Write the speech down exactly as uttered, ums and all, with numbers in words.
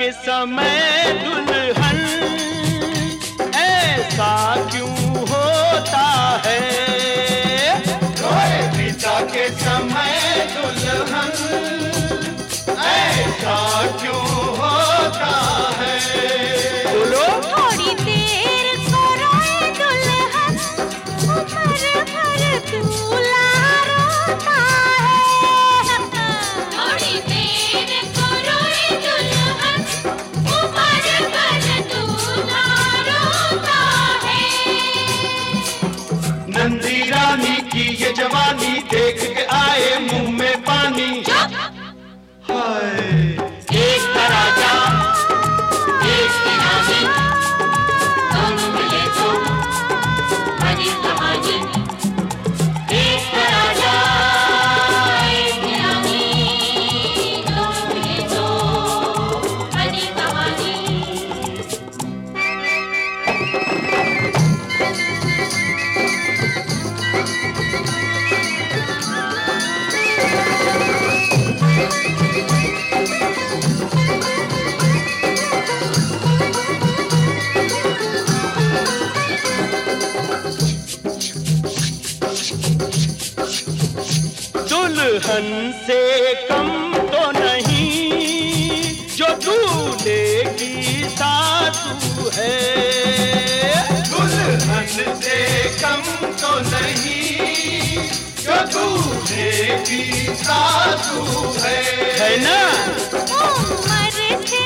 के समय दुल्हन ऐसा क्यों होता है? रोए पिता के समय दुल्हन ऐसा क्यों होता है? बोलो। थोड़ी देर को रोए दुल्हन, उम्र भर दूल्हा रोता है। थोड़ी देर को रोए दुल्हन, उम्र भर दूल्हा रोता है। नंदी रानी की ये जवानी देख के आए मुंह में पानी। हाय एक तराजा, एक रानी, दोनों मिले तो बनी कहानी। एक तराजा, एक रानी, दोनों मिले तो बनी कहानी। दुल्हन से कम तो नहीं जो दूल्हे की सासू है। दुल्हन से कम तो नहीं जो दूल्हे की सासू है, है ना? उम्र से